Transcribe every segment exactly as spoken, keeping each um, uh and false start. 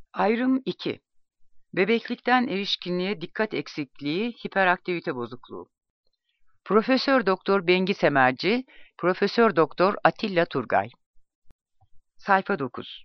Ayrım iki. Bebeklikten erişkinliğe dikkat eksikliği, hiperaktivite bozukluğu. Profesör Doktor Bengi Semerci, Profesör Doktor Atilla Turgay. Sayfa dokuz.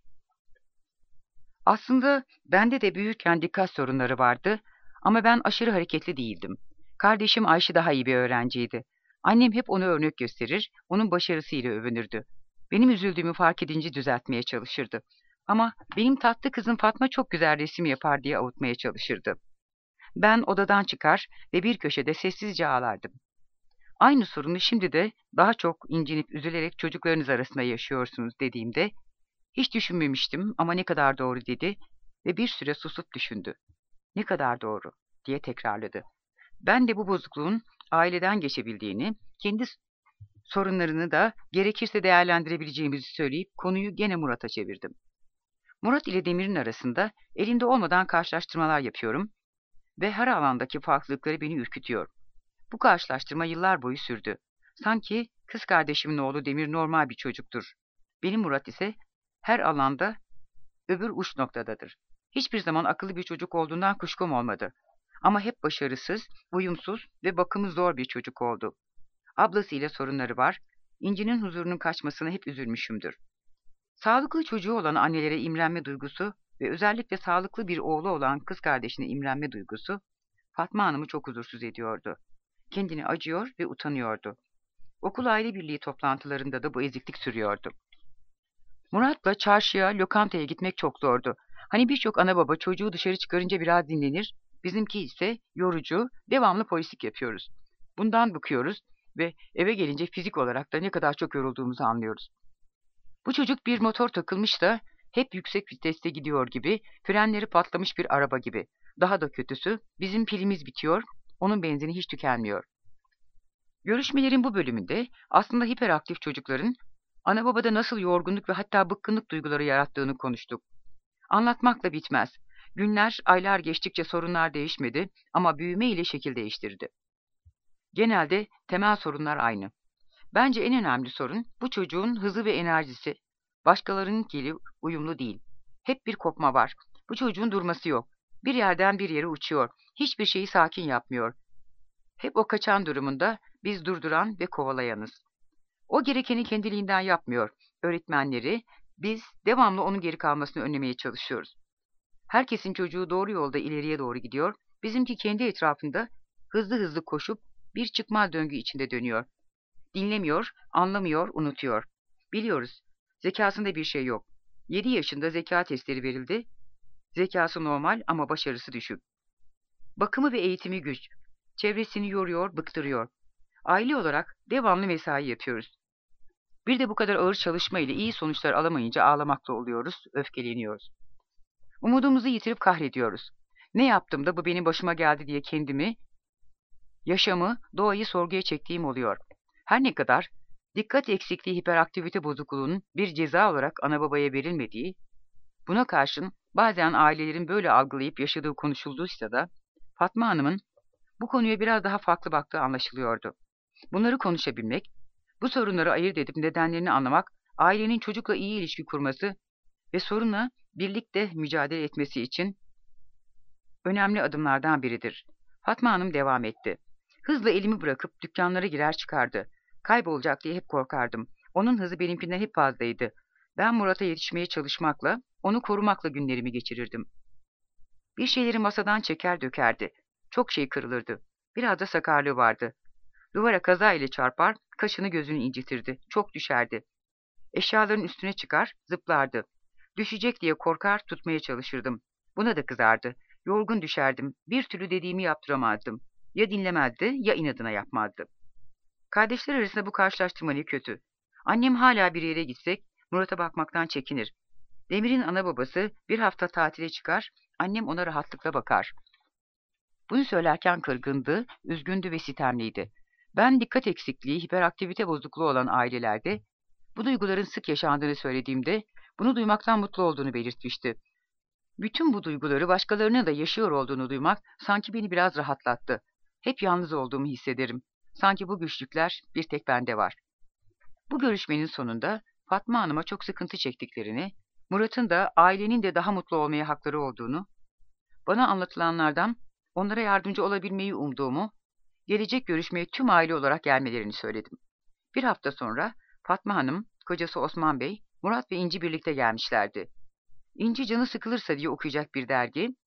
Aslında bende de büyürken dikkat sorunları vardı ama ben aşırı hareketli değildim. Kardeşim Ayşe daha iyi bir öğrenciydi. Annem hep onu örnek gösterir, onun başarısıyla övünürdü. Benim üzüldüğümü fark edince düzeltmeye çalışırdı. Ama benim tatlı kızım Fatma çok güzel resim yapar diye avutmaya çalışırdı. Ben odadan çıkar ve bir köşede sessizce ağlardım. Aynı sorunu şimdi de daha çok incinip üzülerek çocuklarınız arasında yaşıyorsunuz dediğimde, hiç düşünmemiştim ama ne kadar doğru dedi ve bir süre susup düşündü. Ne kadar doğru diye tekrarladı. Ben de bu bozukluğun aileden geçebildiğini, kendi sorunlarını da gerekirse değerlendirebileceğimizi söyleyip konuyu gene Murat'a çevirdim. Murat ile Demir'in arasında elinde olmadan karşılaştırmalar yapıyorum ve her alandaki farklılıkları beni ürkütüyor. Bu karşılaştırma yıllar boyu sürdü. Sanki kız kardeşimin oğlu Demir normal bir çocuktur. Benim Murat ise her alanda öbür uç noktadadır. Hiçbir zaman akıllı bir çocuk olduğundan kuşkum olmadı. Ama hep başarısız, uyumsuz ve bakımı zor bir çocuk oldu. Ablasıyla sorunları var. İnci'nin huzurunun kaçmasına hep üzülmüşümdür. Sağlıklı çocuğu olan annelere imrenme duygusu ve özellikle sağlıklı bir oğlu olan kız kardeşine imrenme duygusu Fatma Hanım'ı çok huzursuz ediyordu. Kendini acıyor ve utanıyordu. Okul aile birliği toplantılarında da bu eziklik sürüyordu. Murat'la çarşıya, lokantaya gitmek çok zordu. Hani birçok ana baba çocuğu dışarı çıkarınca biraz dinlenir, bizimki ise yorucu, devamlı polislik yapıyoruz. Bundan bıkıyoruz ve eve gelince fizik olarak da ne kadar çok yorulduğumuzu anlıyoruz. Bu çocuk bir motor takılmış da hep yüksek viteste gidiyor gibi, frenleri patlamış bir araba gibi. Daha da kötüsü, bizim pilimiz bitiyor, onun benzini hiç tükenmiyor. Görüşmelerin bu bölümünde aslında hiperaktif çocukların ana babada nasıl yorgunluk ve hatta bıkkınlık duyguları yarattığını konuştuk. Anlatmakla bitmez. Günler, aylar geçtikçe sorunlar değişmedi ama büyüme ile şekil değiştirdi. Genelde temel sorunlar aynı. Bence en önemli sorun bu çocuğun hızı ve enerjisi. Başkalarınınkiyle uyumlu değil. Hep bir kopma var. Bu çocuğun durması yok. Bir yerden bir yere uçuyor. Hiçbir şeyi sakin yapmıyor. Hep o kaçan durumunda biz durduran ve kovalayanız. O gerekeni kendiliğinden yapmıyor. Öğretmenleri, biz devamlı onun geri kalmasını önlemeye çalışıyoruz. Herkesin çocuğu doğru yolda ileriye doğru gidiyor. Bizimki kendi etrafında hızlı hızlı koşup bir çıkmaz döngü içinde dönüyor. Dinlemiyor, anlamıyor, unutuyor. Biliyoruz, zekasında bir şey yok. Yedi yaşında zeka testleri verildi. Zekası normal ama başarısı düşük. Bakımı ve eğitimi güç. Çevresini yoruyor, bıktırıyor. Aile olarak devamlı mesai yapıyoruz. Bir de bu kadar ağır çalışma ile iyi sonuçlar alamayınca ağlamakta oluyoruz, öfkeleniyoruz. Umudumuzu yitirip kahrediyoruz. Ne yaptım da bu benim başıma geldi diye kendimi, yaşamı, doğayı sorguya çektiğim oluyor. Her ne kadar dikkat eksikliği hiperaktivite bozukluğunun bir ceza olarak ana babaya verilmediği, buna karşın bazen ailelerin böyle algılayıp yaşadığı konuşulduysa da Fatma Hanım'ın bu konuya biraz daha farklı baktığı anlaşılıyordu. Bunları konuşabilmek, bu sorunları ayırt edip nedenlerini anlamak, ailenin çocukla iyi ilişki kurması ve sorunla birlikte mücadele etmesi için önemli adımlardan biridir. Fatma Hanım devam etti. Hızla elimi bırakıp dükkanlara girer çıkardı. Kaybolacak diye hep korkardım. Onun hızı benimkinden hep fazlaydı. Ben Murat'a yetişmeye çalışmakla, onu korumakla günlerimi geçirirdim. Bir şeyleri masadan çeker dökerdi. Çok şey kırılırdı. Biraz da sakarlığı vardı. Duvara kaza ile çarpar, kaşını gözünü incitirdi. Çok düşerdi. Eşyaların üstüne çıkar, zıplardı. Düşecek diye korkar, tutmaya çalışırdım. Buna da kızardı. Yorgun düşerdim. Bir türlü dediğimi yaptıramazdım. Ya dinlemezdi, ya inadına yapmazdı. Kardeşler arasında bu karşılaştırma ne kötü. Annem hala bir yere gitsek, Murat'a bakmaktan çekinir. Demir'in ana babası bir hafta tatile çıkar, annem ona rahatlıkla bakar. Bunu söylerken kırgındı, üzgündü ve sitemliydi. Ben dikkat eksikliği, hiperaktivite bozukluğu olan ailelerde bu duyguların sık yaşandığını söylediğimde bunu duymaktan mutlu olduğunu belirtmişti. Bütün bu duyguları başkalarının da yaşıyor olduğunu duymak sanki beni biraz rahatlattı. Hep yalnız olduğumu hissederim. Sanki bu güçlükler bir tek bende var. Bu görüşmenin sonunda Fatma Hanım'a çok sıkıntı çektiklerini, Murat'ın da ailenin de daha mutlu olmaya hakları olduğunu, bana anlatılanlardan onlara yardımcı olabilmeyi umduğumu, gelecek görüşmeye tüm aile olarak gelmelerini söyledim. Bir hafta sonra Fatma Hanım, kocası Osman Bey, Murat ve İnci birlikte gelmişlerdi. İnci canı sıkılırsa diye okuyacak bir dergi,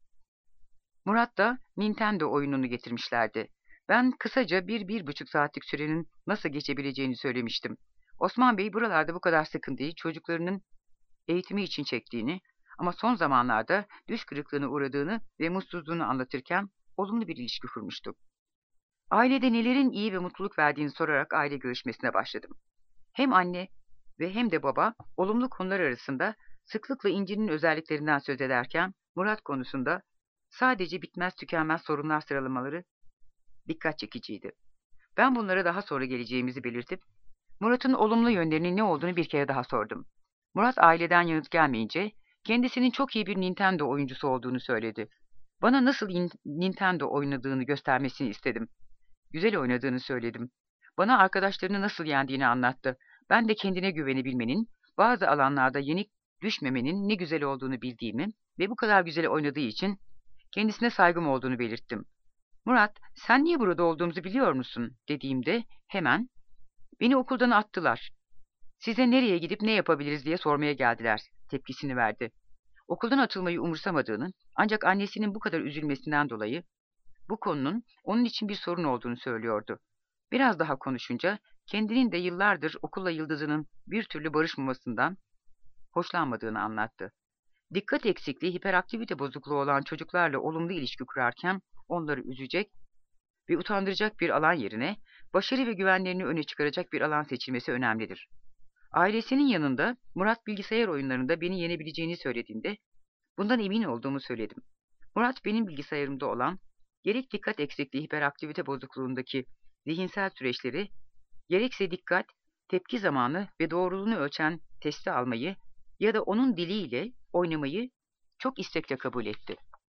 Murat da Nintendo oyununu getirmişlerdi. Ben kısaca bir, bir buçuk saatlik sürenin nasıl geçebileceğini söylemiştim. Osman Bey buralarda bu kadar sıkıntıyı çocuklarının eğitimi için çektiğini ama son zamanlarda düş kırıklığına uğradığını ve mutsuzluğunu anlatırken olumlu bir ilişki kurmuştu. Ailede nelerin iyi ve mutluluk verdiğini sorarak aile görüşmesine başladım. Hem anne ve hem de baba olumlu konular arasında sıklıkla İnci'nin özelliklerinden söz ederken Murat konusunda sadece bitmez tükenmez sorunlar sıralamaları dikkat çekiciydi. Ben bunlara daha sonra geleceğimizi belirtip Murat'ın olumlu yönlerinin ne olduğunu bir kere daha sordum. Murat aileden yanıt gelmeyince kendisinin çok iyi bir Nintendo oyuncusu olduğunu söyledi. Bana nasıl Nintendo oynadığını göstermesini istedim. Güzel oynadığını söyledim. Bana arkadaşlarını nasıl yendiğini anlattı. Ben de kendine güvenebilmenin, bazı alanlarda yenik düşmemenin ne güzel olduğunu bildiğimi ve bu kadar güzel oynadığı için kendisine saygım olduğunu belirttim. Murat, sen niye burada olduğumuzu biliyor musun dediğimde hemen, beni okuldan attılar. Size nereye gidip ne yapabiliriz diye sormaya geldiler tepkisini verdi. Okuldan atılmayı umursamadığını, ancak annesinin bu kadar üzülmesinden dolayı bu konunun onun için bir sorun olduğunu söylüyordu. Biraz daha konuşunca kendinin de yıllardır okulla yıldızının bir türlü barışmamasından hoşlanmadığını anlattı. Dikkat eksikliği, hiperaktivite bozukluğu olan çocuklarla olumlu ilişki kurarken onları üzecek ve utandıracak bir alan yerine başarı ve güvenlerini öne çıkaracak bir alan seçilmesi önemlidir. Ailesinin yanında Murat bilgisayar oyunlarında beni yenebileceğini söylediğinde bundan emin olduğumu söyledim. Murat benim bilgisayarımda olan gerek dikkat eksikliği hiperaktivite bozukluğundaki zihinsel süreçleri, gerekse dikkat, tepki zamanı ve doğruluğunu ölçen testi almayı ya da onun diliyle oynamayı çok istekle kabul etti.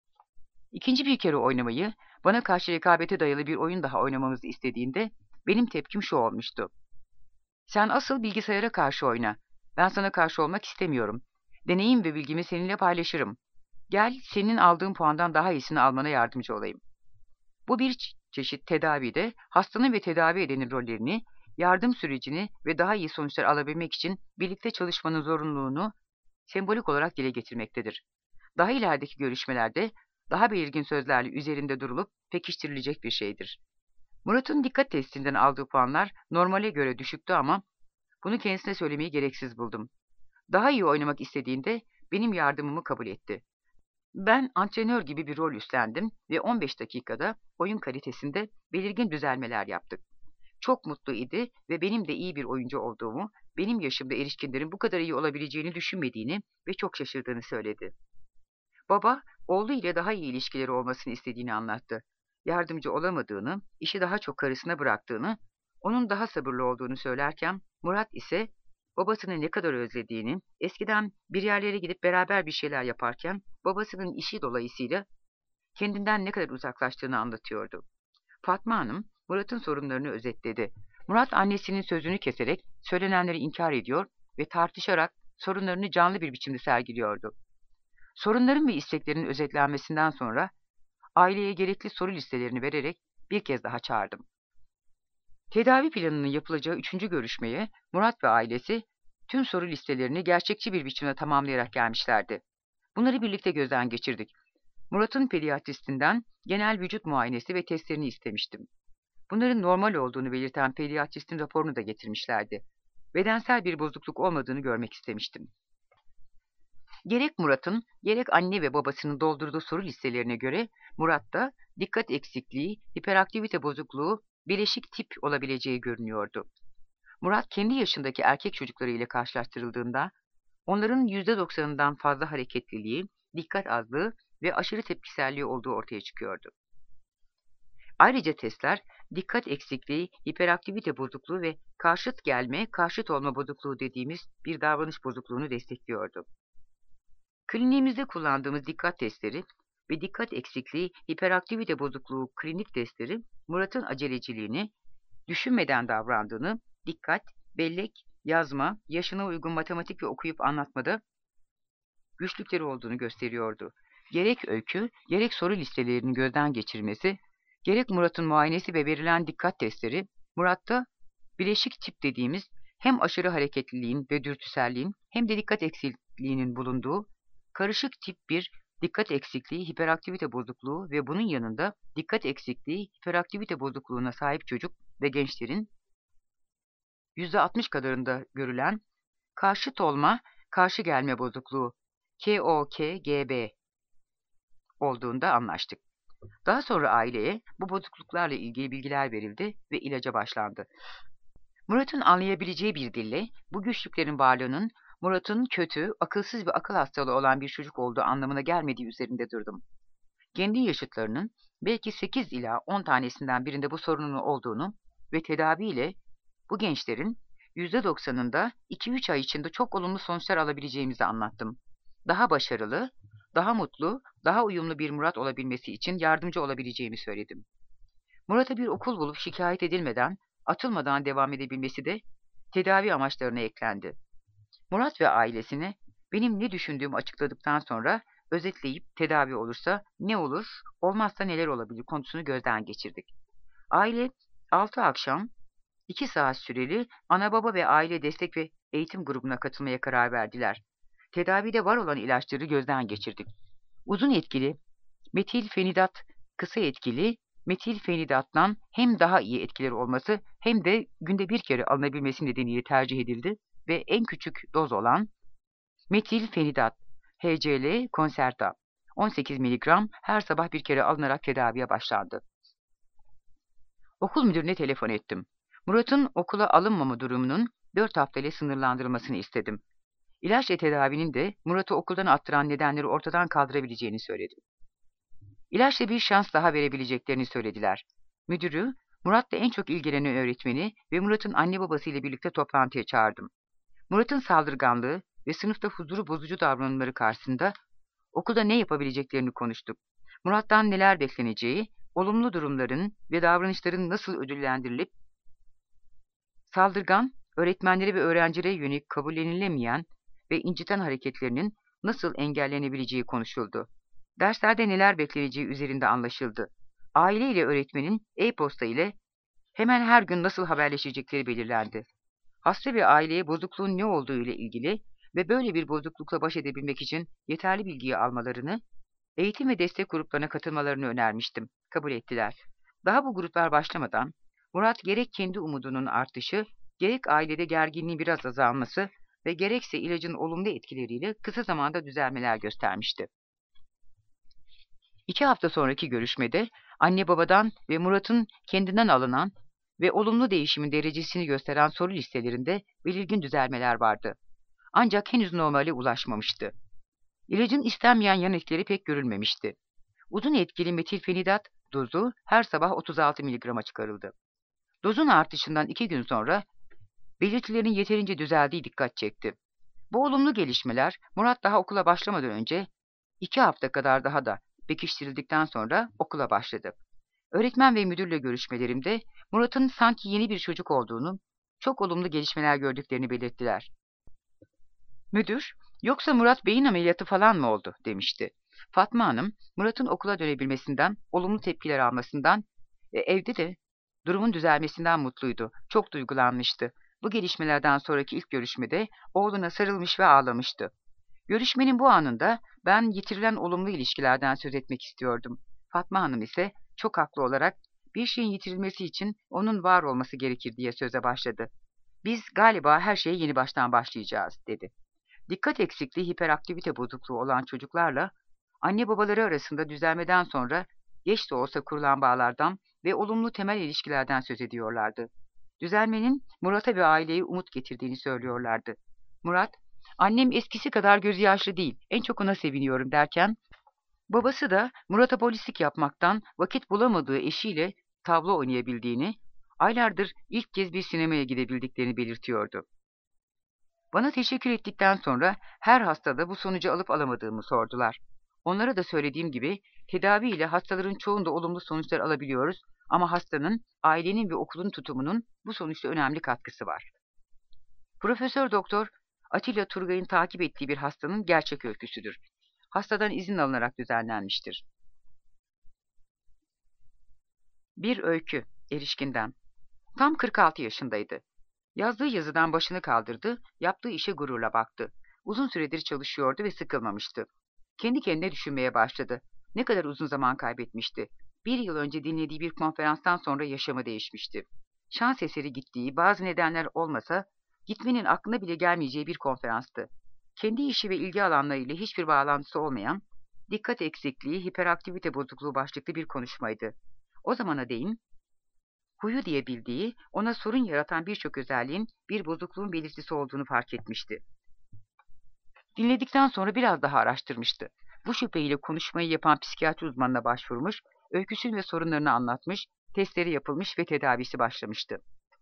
İkinci bir kere oynamayı, bana karşı rekabete dayalı bir oyun daha oynamamızı istediğinde benim tepkim şu olmuştu. Sen asıl bilgisayara karşı oyna. Ben sana karşı olmak istemiyorum. Deneyim ve bilgimi seninle paylaşırım. Gel, senin aldığın puandan daha iyisini almana yardımcı olayım. Bu bir çeşit tedavide hastanın ve tedavi edenin rollerini, yardım sürecini ve daha iyi sonuçlar alabilmek için birlikte çalışmanın zorunluluğunu sembolik olarak dile getirmektedir. Daha ilerideki görüşmelerde daha belirgin sözlerle üzerinde durulup pekiştirilecek bir şeydir. Murat'ın dikkat testinden aldığı puanlar normale göre düşüktü ama bunu kendisine söylemeyi gereksiz buldum. Daha iyi oynamak istediğinde benim yardımımı kabul etti. Ben antrenör gibi bir rol üstlendim ve on beş dakikada oyun kalitesinde belirgin düzelmeler yaptık. Çok mutlu idi ve benim de iyi bir oyuncu olduğumu, benim yaşımda erişkinlerin bu kadar iyi olabileceğini düşünmediğini ve çok şaşırdığını söyledi. Baba, oğlu ile daha iyi ilişkileri olmasını istediğini anlattı. Yardımcı olamadığını, işi daha çok karısına bıraktığını, onun daha sabırlı olduğunu söylerken, Murat ise babasını ne kadar özlediğini, eskiden bir yerlere gidip beraber bir şeyler yaparken, babasının işi dolayısıyla kendinden ne kadar uzaklaştığını anlatıyordu. Fatma Hanım, Murat'ın sorunlarını özetledi. Murat annesinin sözünü keserek söylenenleri inkar ediyor ve tartışarak sorunlarını canlı bir biçimde sergiliyordu. Sorunların ve isteklerin özetlenmesinden sonra aileye gerekli soru listelerini vererek bir kez daha çağırdım. Tedavi planının yapılacağı üçüncü görüşmeye Murat ve ailesi tüm soru listelerini gerçekçi bir biçimde tamamlayarak gelmişlerdi. Bunları birlikte gözden geçirdik. Murat'ın pediatristinden genel vücut muayenesi ve testlerini istemiştim. Bunların normal olduğunu belirten pediatristin raporunu da getirmişlerdi. Bedensel bir bozukluk olmadığını görmek istemiştim. Gerek Murat'ın, gerek anne ve babasının doldurduğu soru listelerine göre Murat'ta dikkat eksikliği, hiperaktivite bozukluğu, bileşik tip olabileceği görünüyordu. Murat kendi yaşındaki erkek çocukları ile karşılaştırıldığında onların yüzde doksanından fazla hareketliliği, dikkat azlığı ve aşırı tepkiselliği olduğu ortaya çıkıyordu. Ayrıca testler dikkat eksikliği, hiperaktivite bozukluğu ve karşıt gelme, karşıt olma bozukluğu dediğimiz bir davranış bozukluğunu destekliyordu. Kliniğimizde kullandığımız dikkat testleri ve dikkat eksikliği, hiperaktivite bozukluğu klinik testleri Murat'ın aceleciliğini, düşünmeden davrandığını, dikkat, bellek, yazma, yaşına uygun matematik ve okuyup anlatmada güçlükleri olduğunu gösteriyordu. Gerek öykü, gerek soru listelerinin gözden geçirmesi, gerek Murat'ın muayenesi ve verilen dikkat testleri, Murat'ta bileşik tip dediğimiz hem aşırı hareketliliğin ve dürtüselliğin hem de dikkat eksikliğinin bulunduğu karışık tip bir dikkat eksikliği, hiperaktivite bozukluğu ve bunun yanında dikkat eksikliği, hiperaktivite bozukluğuna sahip çocuk ve gençlerin yüzde altmış kadarında görülen karşıt olma, karşı gelme bozukluğu K O K G B olduğunda anlaştık. Daha sonra aileye bu bozukluklarla ilgili bilgiler verildi ve ilaca başlandı. Murat'ın anlayabileceği bir dille bu güçlüklerin varlığının Murat'ın kötü, akılsız ve akıl hastalığı olan bir çocuk olduğu anlamına gelmediği üzerinde durdum. Kendi yaşıtlarının belki sekiz ila on tanesinden birinde bu sorunun olduğunu ve tedaviyle bu gençlerin yüzde doksanında iki üç ay içinde çok olumlu sonuçlar alabileceğimizi anlattım. Daha başarılı, daha mutlu, daha uyumlu bir Murat olabilmesi için yardımcı olabileceğimi söyledim. Murat'a bir okul bulup şikayet edilmeden, atılmadan devam edebilmesi de tedavi amaçlarına eklendi. Murat ve ailesine benim ne düşündüğümü açıkladıktan sonra özetleyip tedavi olursa ne olur, olmazsa neler olabilir konusunu gözden geçirdik. Aile altı akşam iki saat süreli ana baba ve aile destek ve eğitim grubuna katılmaya karar verdiler. Tedavide var olan ilaçları gözden geçirdik. Uzun etkili metilfenidat, kısa etkili metilfenidattan hem daha iyi etkileri olması hem de günde bir kere alınabilmesi nedeniyle tercih edildi ve en küçük doz olan metilfenidat H C L Concerta on sekiz miligram her sabah bir kere alınarak tedaviye başlandı. Okul müdürüne telefon ettim. Murat'ın okula alınmama durumunun dört haftayla sınırlandırılmasını istedim. İlaç ve tedavinin de Murat'ı okuldan attıran nedenleri ortadan kaldırabileceğini söyledim. İlaçla bir şans daha verebileceklerini söylediler. Müdürü, Murat'la en çok ilgilenen öğretmeni ve Murat'ın anne babasıyla birlikte toplantıya çağırdım. Murat'ın saldırganlığı ve sınıfta huzuru bozucu davranımları karşısında okulda ne yapabileceklerini konuştuk. Murat'tan neler bekleneceği, olumlu durumların ve davranışların nasıl ödüllendirilip, saldırgan, öğretmenlere ve öğrencilere yönelik kabullenilemeyen ve inciten hareketlerinin nasıl engellenebileceği konuşuldu. Derslerde neler bekleneceği üzerinde anlaşıldı. Aile ile öğretmenin e-posta ile hemen her gün nasıl haberleşecekleri belirlendi. Hasta ve aileye bozukluğun ne olduğu ile ilgili ve böyle bir bozuklukla baş edebilmek için yeterli bilgiyi almalarını, eğitim ve destek gruplarına katılmalarını önermiştim. Kabul ettiler. Daha bu gruplar başlamadan Murat gerek kendi umudunun artışı, gerek ailede gerginliğin biraz azalması ve gerekse ilacın olumlu etkileriyle kısa zamanda düzelmeler göstermişti. İki hafta sonraki görüşmede anne babadan ve Murat'ın kendinden alınan ve olumlu değişimin derecesini gösteren soru listelerinde belirgin düzelmeler vardı. Ancak henüz normale ulaşmamıştı. İlacın istenmeyen yan etkileri pek görülmemişti. Uzun etkili metilfenidat dozu her sabah otuz altı miligrama çıkarıldı. Dozun artışından iki gün sonra belirtilerin yeterince düzeldiği dikkat çekti. Bu olumlu gelişmeler Murat daha okula başlamadan önce iki hafta kadar daha da pekiştirildikten sonra okula başladı. Öğretmen ve müdürle görüşmelerimde Murat'ın sanki yeni bir çocuk olduğunu, çok olumlu gelişmeler gördüklerini belirttiler. Müdür, yoksa Murat beyin ameliyatı falan mı oldu demişti. Fatma Hanım, Murat'ın okula dönebilmesinden, olumlu tepkiler almasından ve evde de durumun düzelmesinden mutluydu. Çok duygulanmıştı. Bu gelişmelerden sonraki ilk görüşmede oğluna sarılmış ve ağlamıştı. Görüşmenin bu anında ben yitirilen olumlu ilişkilerden söz etmek istiyordum. Fatma Hanım ise çok haklı olarak bir şeyin yitirilmesi için onun var olması gerekir diye söze başladı. Biz galiba her şeye yeni baştan başlayacağız dedi. Dikkat eksikliği, hiperaktivite bozukluğu olan çocuklarla anne babaları arasında düzelmeden sonra geç de olsa kurulan bağlardan ve olumlu temel ilişkilerden söz ediyorlardı. Düzelmenin Murat'a ve aileye umut getirdiğini söylüyorlardı. Murat, annem eskisi kadar gözü yaşlı değil, en çok ona seviniyorum derken, babası da Murat'a polislik yapmaktan vakit bulamadığı eşiyle tavla oynayabildiğini, aylardır ilk kez bir sinemaya gidebildiklerini belirtiyordu. Bana teşekkür ettikten sonra her hastada bu sonucu alıp alamadığımı sordular. Onlara da söylediğim gibi tedavi ile hastaların çoğunda olumlu sonuçlar alabiliyoruz ama hastanın, ailenin ve okulun tutumunun bu sonuçta önemli katkısı var. Profesör Doktor Atilla Turgay'ın takip ettiği bir hastanın gerçek öyküsüdür. Hastadan izin alınarak düzenlenmiştir. Bir öykü, erişkinden. Tam kırk altı yaşındaydı. Yazdığı yazıdan başını kaldırdı, yaptığı işe gururla baktı. Uzun süredir çalışıyordu ve sıkılmamıştı. Kendi kendine düşünmeye başladı. Ne kadar uzun zaman kaybetmişti. Bir yıl önce dinlediği bir konferanstan sonra yaşamı değişmişti. Şans eseri gittiği, bazı nedenler olmasa, gitmenin aklına bile gelmeyeceği bir konferanstı. Kendi işi ve ilgi alanlarıyla hiçbir bağlantısı olmayan, dikkat eksikliği, hiperaktivite bozukluğu başlıklı bir konuşmaydı. O zamana değin, huyu diye bildiği, ona sorun yaratan birçok özelliğin bir bozukluğun belirtisi olduğunu fark etmişti. Dinledikten sonra biraz daha araştırmıştı. Bu şüpheyle konuşmayı yapan psikiyatri uzmanına başvurmuş, öyküsünü ve sorunlarını anlatmış, testleri yapılmış ve tedavisi başlamıştı.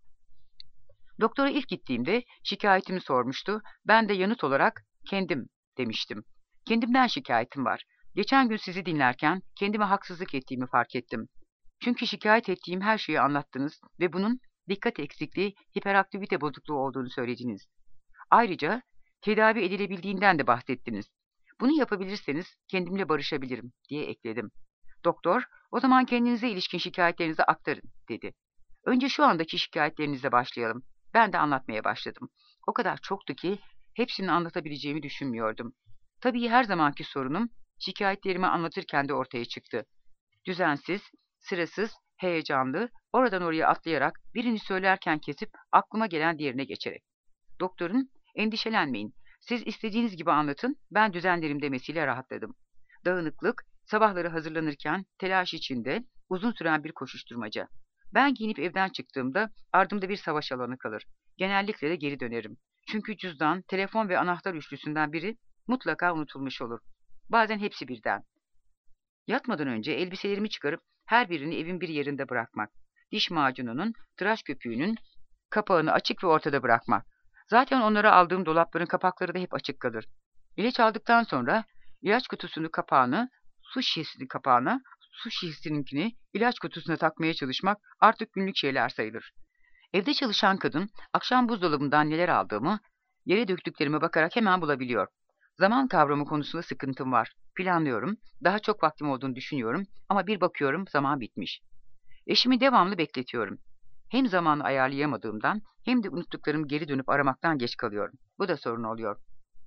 Doktora ilk gittiğimde şikayetimi sormuştu. Ben de yanıt olarak kendim demiştim. Kendimden şikayetim var. Geçen gün sizi dinlerken kendime haksızlık ettiğimi fark ettim. Çünkü şikayet ettiğim her şeyi anlattınız ve bunun dikkat eksikliği, hiperaktivite bozukluğu olduğunu söylediniz. Ayrıca tedavi edilebildiğinden de bahsettiniz. Bunu yapabilirseniz kendimle barışabilirim diye ekledim. Doktor, o zaman kendinize ilişkin şikayetlerinizi aktarın dedi. Önce şu andaki şikayetlerinizle başlayalım. Ben de anlatmaya başladım. O kadar çoktu ki hepsini anlatabileceğimi düşünmüyordum. Tabii her zamanki sorunum şikayetlerimi anlatırken de ortaya çıktı. Düzensiz, sırasız, heyecanlı, oradan oraya atlayarak birini söylerken kesip aklıma gelen diğerine geçerek. Doktorun, endişelenmeyin, siz istediğiniz gibi anlatın, ben düzenlerim demesiyle rahatladım. Dağınıklık, sabahları hazırlanırken telaş içinde uzun süren bir koşuşturmaca. Ben giyinip evden çıktığımda ardımda bir savaş alanı kalır. Genellikle de geri dönerim. Çünkü cüzdan, telefon ve anahtar üçlüsünden biri mutlaka unutulmuş olur. Bazen hepsi birden. Yatmadan önce elbiselerimi çıkarıp her birini evin bir yerinde bırakmak. Diş macununun, tıraş köpüğünün kapağını açık ve ortada bırakmak. Zaten onları aldığım dolapların kapakları da hep açık kalır. İlaç aldıktan sonra ilaç kutusunun kapağını, su şişesinin kapağına, su şişesininkini ilaç kutusuna takmaya çalışmak artık günlük şeyler sayılır. Evde çalışan kadın akşam buzdolabından neler aldığımı, yere döktüklerime bakarak hemen bulabiliyor. Zaman kavramı konusunda sıkıntım var. Planlıyorum, daha çok vaktim olduğunu düşünüyorum ama bir bakıyorum zaman bitmiş. Eşimi devamlı bekletiyorum. Hem zamanı ayarlayamadığımdan hem de unuttuklarımı geri dönüp aramaktan geç kalıyorum. Bu da sorun oluyor.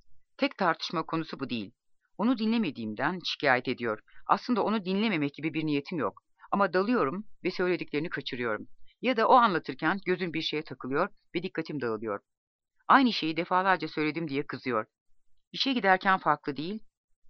Tek tartışma konusu bu değil. Onu dinlemediğimden şikayet ediyor. Aslında onu dinlememek gibi bir niyetim yok. Ama dalıyorum ve söylediklerini kaçırıyorum. Ya da o anlatırken gözüm bir şeye takılıyor ve dikkatim dağılıyor. Aynı şeyi defalarca söyledim diye kızıyor. İşe giderken farklı değil,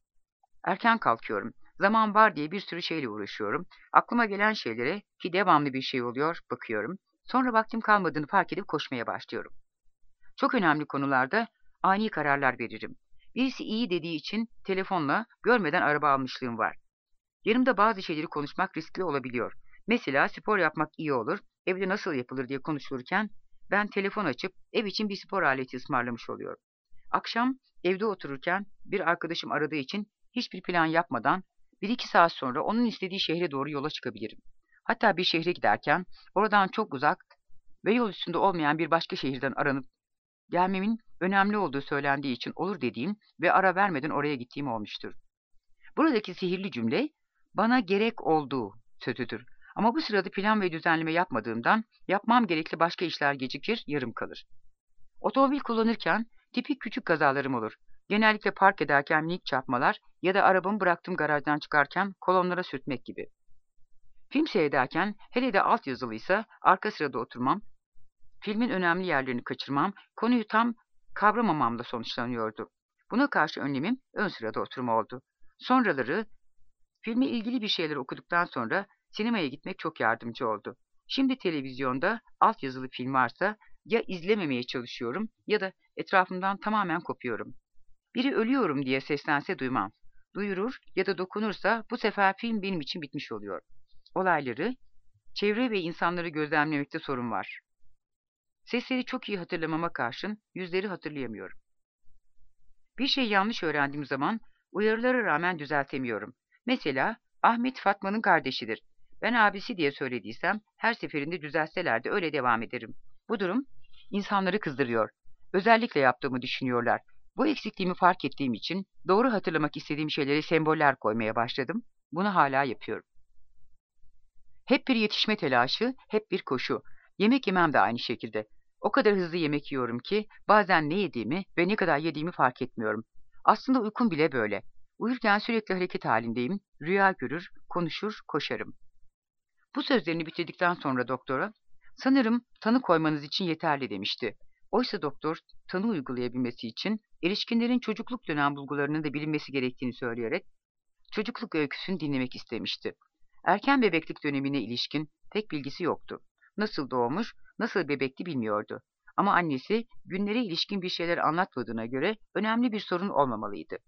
erken kalkıyorum. Zaman var diye bir sürü şeyle uğraşıyorum. Aklıma gelen şeylere ki devamlı bir şey oluyor, bakıyorum. Sonra vaktim kalmadığını fark edip koşmaya başlıyorum. Çok önemli konularda ani kararlar veririm. Birisi iyi dediği için telefonla görmeden araba almışlığım var. Yanımda bazı şeyleri konuşmak riskli olabiliyor. Mesela spor yapmak iyi olur, evde nasıl yapılır diye konuşulurken ben telefon açıp ev için bir spor aleti ısmarlamış oluyorum. Akşam evde otururken bir arkadaşım aradığı için hiçbir plan yapmadan bir iki saat sonra onun istediği şehre doğru yola çıkabilirim. Hatta bir şehre giderken oradan çok uzak ve yol üstünde olmayan bir başka şehirden aranıp gelmemin önemli olduğu söylendiği için olur dediğim ve ara vermeden oraya gittiğim olmuştur. Buradaki sihirli cümle bana gerek olduğu sözüdür. Ama bu sırada plan ve düzenleme yapmadığımdan yapmam gerekli başka işler gecikir, yarım kalır. Otomobil kullanırken tipik küçük kazalarım olur. Genellikle park ederken minik çarpmalar ya da arabamı bıraktığım garajdan çıkarken kolonlara sürtmek gibi. Film seyrederken hele de altyazılıysa arka sırada oturmam, filmin önemli yerlerini kaçırmam, konuyu tam kavramamamla sonuçlanıyordu. Buna karşı önlemim ön sırada oturma oldu. Sonraları filme ilgili bir şeyler okuduktan sonra sinemaya gitmek çok yardımcı oldu. Şimdi televizyonda altyazılı film varsa ya izlememeye çalışıyorum ya da etrafımdan tamamen kopuyorum. Biri ölüyorum diye seslense duymam. Duyurur ya da dokunursa bu sefer film benim için bitmiş oluyor. Olayları, çevre ve insanları gözlemlemekte sorun var. Sesleri çok iyi hatırlamama karşın yüzleri hatırlayamıyorum. Bir şey yanlış öğrendiğim zaman uyarılara rağmen düzeltemiyorum. Mesela Ahmet Fatma'nın kardeşidir. Ben abisi diye söylediysem her seferinde düzeltseler de öyle devam ederim. Bu durum insanları kızdırıyor. Özellikle yaptığımı düşünüyorlar. Bu eksikliğimi fark ettiğim için doğru hatırlamak istediğim şeylere semboller koymaya başladım. Bunu hala yapıyorum. Hep bir yetişme telaşı, hep bir koşu. Yemek yemem de aynı şekilde. O kadar hızlı yemek yiyorum ki bazen ne yediğimi ve ne kadar yediğimi fark etmiyorum. Aslında uykum bile böyle. Uyurken sürekli hareket halindeyim, rüya görür, konuşur, koşarım. Bu sözlerini bitirdikten sonra doktora, sanırım tanı koymanız için yeterli demişti. Oysa doktor, tanı uygulayabilmesi için erişkinlerin çocukluk dönem bulgularının da bilinmesi gerektiğini söyleyerek, çocukluk öyküsünü dinlemek istemişti. Erken bebeklik dönemine ilişkin tek bilgisi yoktu. Nasıl doğmuş, nasıl bebekti bilmiyordu. Ama annesi günlere ilişkin bir şeyler anlatmadığına göre önemli bir sorun olmamalıydı.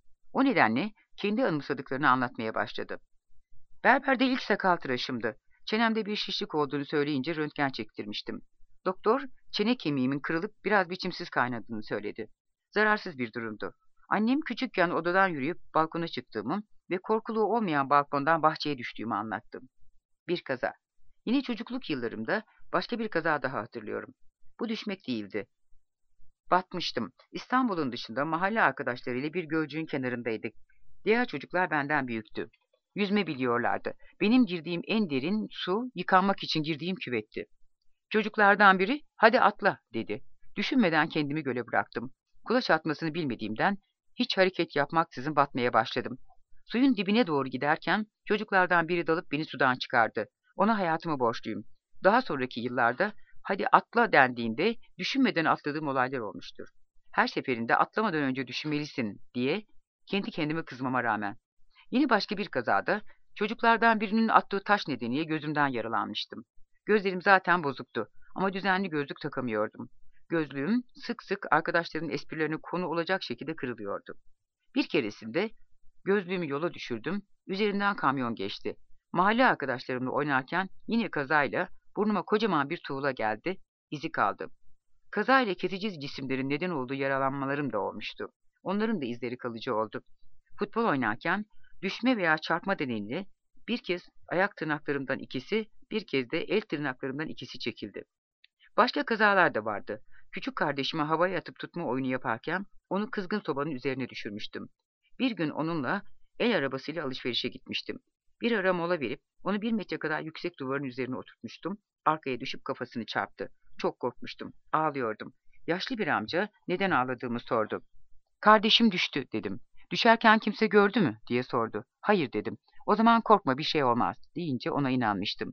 O nedenle kendi anımsadıklarını anlatmaya başladı. Berberde ilk sakal tıraşımdı. Çenemde bir şişlik olduğunu söyleyince röntgen çektirmiştim. Doktor, çene kemiğimin kırılıp biraz biçimsiz kaynadığını söyledi. Zararsız bir durumdu. Annem küçükken odadan yürüyüp balkona çıktığımı ve korkuluğu olmayan balkondan bahçeye düştüğümü anlattım. Bir kaza. Yine çocukluk yıllarımda başka bir kaza daha hatırlıyorum. Bu düşmek değildi. Batmıştım. İstanbul'un dışında mahalle arkadaşlarıyla bir gölcüğün kenarındaydık. Diğer çocuklar benden büyüktü. Yüzme biliyorlardı. Benim girdiğim en derin su, yıkanmak için girdiğim küvetti. Çocuklardan biri, hadi atla dedi. Düşünmeden kendimi göle bıraktım. Kulaç atmasını bilmediğimden hiç hareket yapmaksızın batmaya başladım. Suyun dibine doğru giderken çocuklardan biri dalıp beni sudan çıkardı. Ona hayatımı borçluyum. Daha sonraki yıllarda hadi atla dendiğinde düşünmeden atladığım olaylar olmuştur. Her seferinde atlamadan önce düşünmelisin diye kendi kendime kızmama rağmen. Yine başka bir kazada çocuklardan birinin attığı taş nedeniyle gözümden yaralanmıştım. Gözlerim zaten bozuktu ama düzenli gözlük takamıyordum. Gözlüğüm sık sık arkadaşlarımın esprilerine konu olacak şekilde kırılıyordu. Bir keresinde gözlüğümü yola düşürdüm, üzerinden kamyon geçti. Mahalle arkadaşlarımla oynarken yine kazayla burnuma kocaman bir tuğla geldi, izi kaldı. Kazayla kesici cisimlerin neden olduğu yaralanmalarım da olmuştu. Onların da izleri kalıcı oldu. Futbol oynarken düşme veya çarpma nedeniyle bir kez ayak tırnaklarımdan ikisi, bir kez de el tırnaklarımdan ikisi çekildi. Başka kazalar da vardı. Küçük kardeşime havaya atıp tutma oyunu yaparken onu kızgın sobanın üzerine düşürmüştüm. Bir gün onunla el arabasıyla alışverişe gitmiştim. Bir ara mola verip onu bir metre kadar yüksek duvarın üzerine oturtmuştum. Arkaya düşüp kafasını çarptı. Çok korkmuştum. Ağlıyordum. Yaşlı bir amca neden ağladığımı sordu. Kardeşim düştü dedim. Düşerken kimse gördü mü diye sordu. Hayır dedim. O zaman korkma bir şey olmaz deyince ona inanmıştım.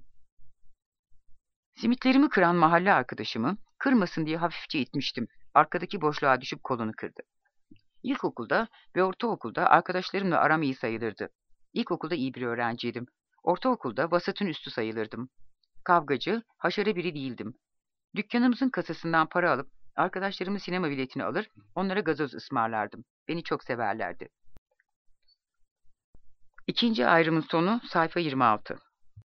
Simitlerimi kıran mahalle arkadaşımı kırmasın diye hafifçe itmiştim. Arkadaki boşluğa düşüp kolunu kırdı. İlkokulda ve ortaokulda arkadaşlarımla aram iyi sayılırdı. İlkokulda iyi bir öğrenciydim. Ortaokulda vasatın üstü sayılırdım. Kavgacı, haşere biri değildim. Dükkanımızın kasasından para alıp arkadaşlarımın sinema biletini alır, onlara gazoz ısmarlardım. Beni çok severlerdi. İkinci ayrımın sonu sayfa yirmi altı.